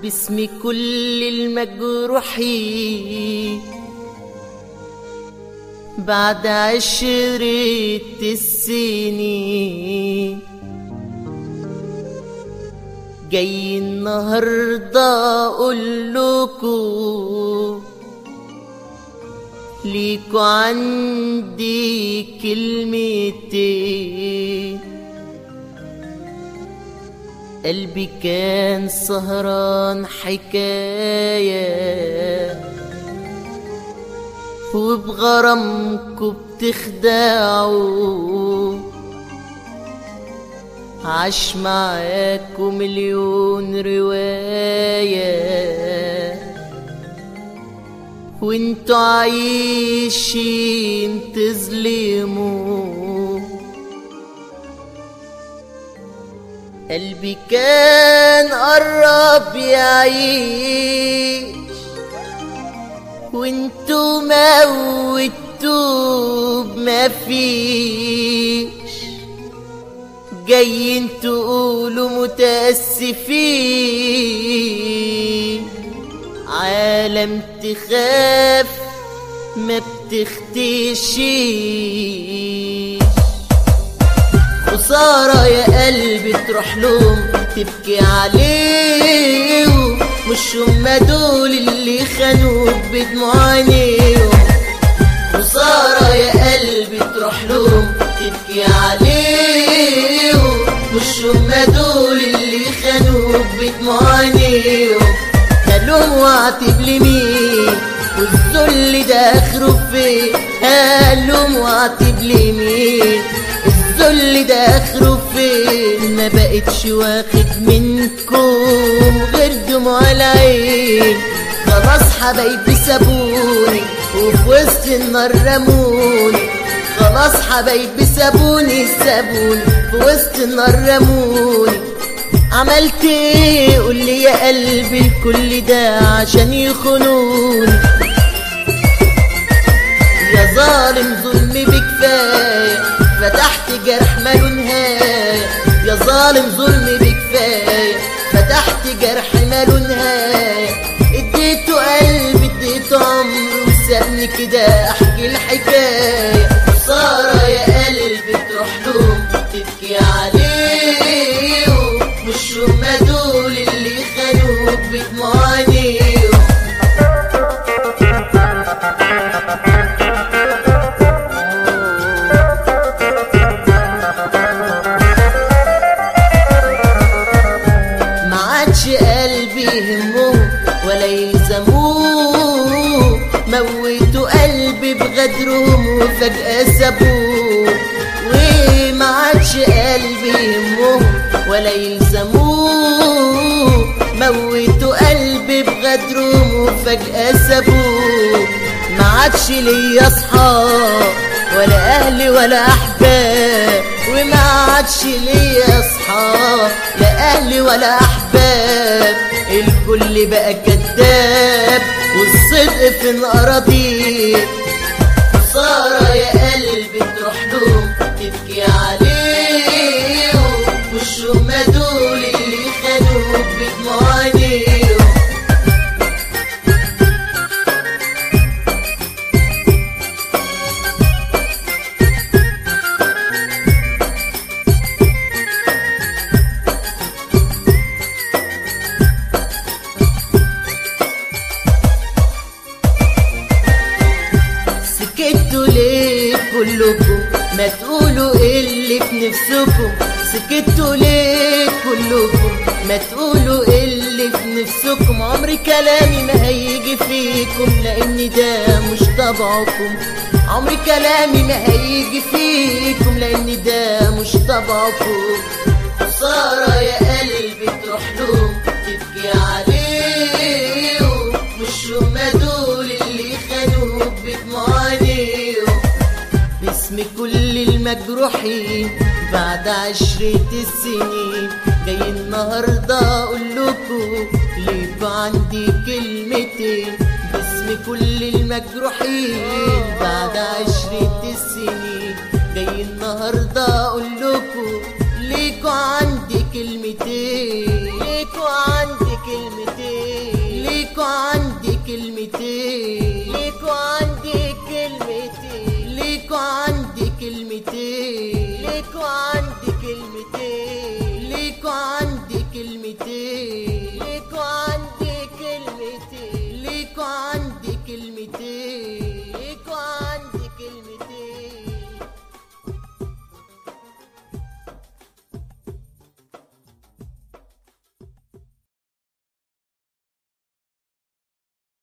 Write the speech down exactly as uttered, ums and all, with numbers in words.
باسم كل المجروحين بعد عشرة السنين جاي النهاردة أقولكوا ليكوا عندي كلمتين. قلبي كان سهران حكاية وبغرامكوا بتخدعوا، عاش معاكوا مليون رواية وانتوا عايشين تظلموا. قلبي كان قرب يعيش وانتوا موتوه بمفيش، جايين تقولوا متأسفين. عالم تخاف ما بتختشيش، خسارة يا قلبي تروح لهم تبكي عليهم، مش هما دول اللي خانوك بدموع عينيهم. خسارة يا قلبي تروح لهم تبكي عليهم، مش هما دول اللي خانوك بدموع عينيهم. هلوم واعتب لمين والذل ده اخره فين؟ هلوم واعتب لمين الذل ده اخره فين؟ ما بقتش واخد منكم غير دموع العين. خلاص حبايبي سابوني وفي وسط النار رموني، خلاص حبايبي سابوني سابوني في وسط النار رموني. عملت ايه قولي يا قلبي الكل ده عشان يخونوني؟ يا ظالم ظلمي بكفاية فتحت جرح ماله نهاية، يا ظالم ظلمي بكفاية فتحت جرح ماله نهاية. اديته قلبي اديته عمري وسابني كده احكي الحكاية. خسارة يا قلبي تروح لهم تبكي عليهم، مش هما دول اللي خانوك بدموع عينيهم. معادش قلبي يهمهم ولا يلزموه، موتوا قلبي بغدرهم وفجأة سابوه. ومعادش قلبي يهمهم ولا يلزموه، موتوا قلبي بغدرهم وفجأة سابوه. معادش ليا اصحاب ولا اهلي ولا احباب، ومعادش ليا اصحاب لا اهلي ولا احباب. الكل بقى كداب والصدق في اراضيه. خسارة يا قلبي تروح لهم تبكي عليهم، مش هما دول اللي خانوك بدموع عينيهم. سكتوا ليه كلكم ما تقولوا اللي في نفسكم؟ سكتوا ليه كلكم ما تقولوا اللي في نفسكم؟ عمري كلامي ما هيجي فيكم لان ده مش طبعكم، عمري كلامي ما هيجي فيكم لان ده مش طبعكم. خسارة يا قلبي تروح لهم تبكي عليهم، مش هما دول اللي خانوك بدموع عينيهم. باسم كل المجروحين بعد عشرة السنين جاي النهاردة أقولكوا ليكوا عندي كلمتين. باسم كل المجروحين بعد عشرة السنين جاي النهاردة أقولكوا ليكوا عندي كلمتين، ليكوا عندي كلمتين. كلمتين